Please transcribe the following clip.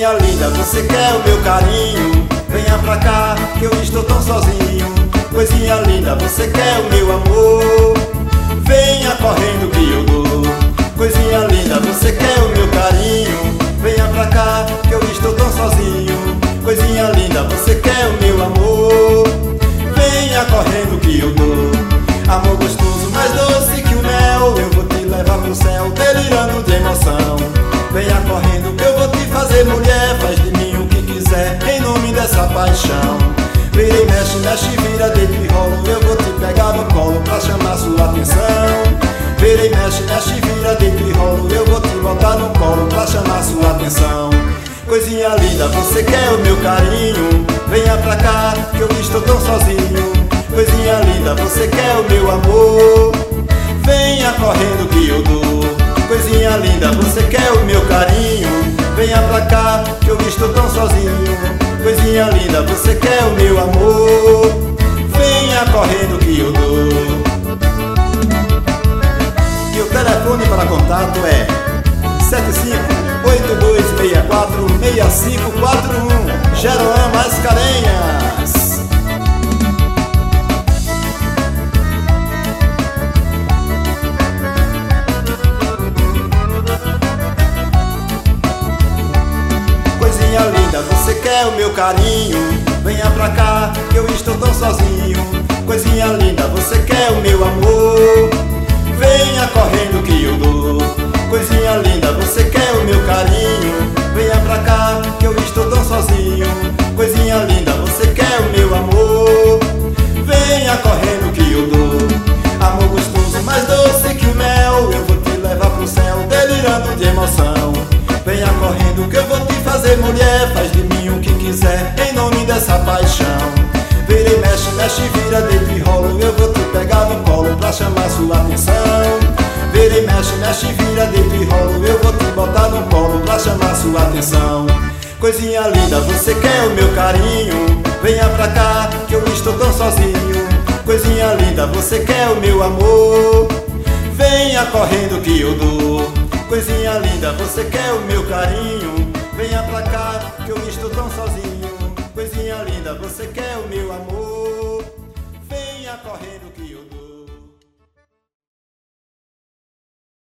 Coisinha linda, você quer o meu carinho? Venha pra cá que eu estou tão sozinho. Coisinha linda, você quer o meu amor? Venha correndo que eu dou. Coisinha linda, você quer o meu carinho? Venha pra cá que eu estou tão sozinho. Coisinha linda, você quer o meu amor? Venha correndo que eu dou. Amor gostoso, mais doce que o mel, eu vou te levar pro céu, delirando de emoção. Venha correndo que eu vou te fazer mulher, faz de mim o que quiser, em nome dessa paixão. Vira e mexe, mexe, vira, deita e rola, eu vou te pegar no colo pra chamar sua atenção. Vira e mexe, mexe, vira, deita e rola, eu vou te botar no colo pra chamar sua atenção. Coisinha linda, você quer o meu carinho? Venha pra cá que eu estou tão sozinho. Coisinha linda, você quer o meu amor? Venha correndo que eu dou. Coisinha linda, você quer o meu carinho? Venha pra cá que eu estou tão sozinho. Coisinha linda, você quer o meu amor? Venha correndo que eu dou. E o telefone para contato é 7582646541, Jeroan Mascarenhas. Coisinha linda, você quer o meu carinho? Venha pra cá que eu estou tão sozinho. Coisinha linda, você quer o meu amor? Venha correndo que eu dou. Coisinha linda, você quer o meu carinho? Venha pra cá que eu estou tão sozinho. Coisinha linda, você quer o meu amor? Venha correndo que eu dou. Amor gostoso, mais doce que o mel, eu vou te levar pro céu, delirando de emoção. Venha correndo que eu vou te fazer mulher, faz de mim o que quiser, em nome dessa paixão. Vira e mexe, mexe, vira, deita e rola, eu vou te pegar no colo pra chamar sua atenção. Vira e mexe, mexe, vira, deita e rola, eu vou te botar no colo pra chamar sua atenção. Coisinha linda, você quer o meu carinho? Venha pra cá que eu estou tão sozinho. Coisinha linda, você quer o meu amor? Venha correndo que eu dou. Coisinha linda, você quer o meu carinho? Venha pra cá que eu estou tão sozinho. Coisinha linda, você quer o meu amor? Venha correndo que eu dou.